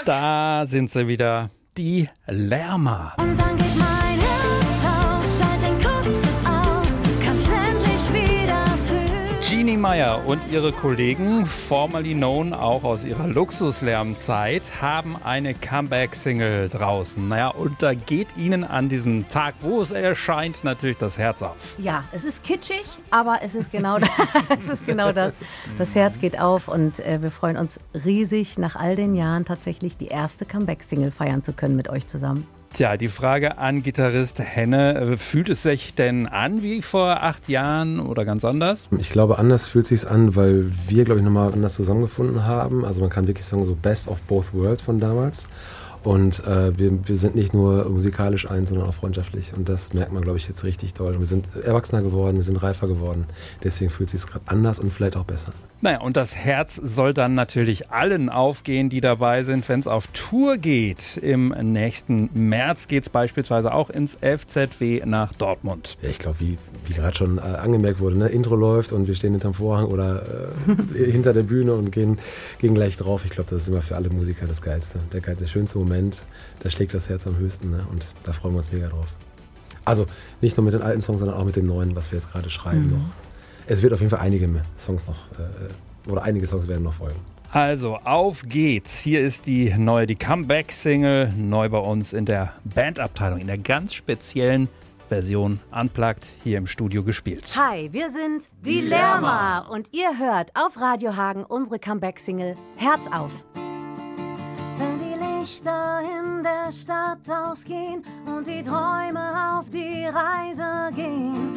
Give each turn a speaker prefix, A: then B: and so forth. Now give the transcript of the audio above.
A: Da sind sie wieder, die Lärmer.
B: Und dann geht mein Herz auf, schalt den Kopf aus, kannst endlich wieder fühlen.
A: Jeannie Meyer und ihre Kollegen, formerly known auch aus ihrer Luxuslärmzeit, haben eine Comeback-Single draußen. Naja, und da geht ihnen an diesem Tag, wo es erscheint, natürlich das Herz auf.
C: Ja, es ist kitschig, aber es ist genau das. Es ist genau das. Das Herz geht auf und wir freuen uns riesig, nach all den Jahren tatsächlich die erste Comeback-Single feiern zu können mit euch zusammen.
A: Tja, die Frage an Gitarrist Henne, fühlt es sich denn an wie vor 8 Jahren oder ganz anders?
D: Ich glaube, anders fühlt es sich an, weil wir, glaube ich, nochmal anders zusammengefunden haben. Also man kann wirklich sagen, so best of both worlds von damals. Und wir sind nicht nur musikalisch eins, sondern auch freundschaftlich. Und das merkt man, glaube ich, jetzt richtig doll. Und wir sind erwachsener geworden, wir sind reifer geworden. Deswegen fühlt es sich gerade anders und vielleicht auch besser.
A: Naja, und das Herz soll dann natürlich allen aufgehen, die dabei sind, wenn es auf Tour geht. Im nächsten März geht es beispielsweise auch ins FZW nach Dortmund.
D: Ja, ich glaube, wie gerade schon angemerkt wurde, ne? Intro läuft und wir stehen hinterm Vorhang oder hinter der Bühne und gehen gleich drauf. Ich glaube, das ist immer für alle Musiker das Geilste. Der schönste Moment, da schlägt das Herz am höchsten, ne? Und da freuen wir uns mega drauf. Also nicht nur mit den alten Songs, sondern auch mit dem neuen, was wir jetzt gerade schreiben noch. Es wird auf jeden Fall einige Songs noch, oder einige Songs werden noch folgen.
A: Also, auf geht's. Hier ist die Comeback-Single, neu bei uns in der Bandabteilung, in der ganz speziellen Version Unplugged, hier im Studio gespielt.
C: Hi, wir sind die Lärmer und ihr hört auf Radio Hagen unsere Comeback-Single Herz auf.
B: Wenn die Lichter in der Stadt ausgehen und die Träume auf die Reise gehen.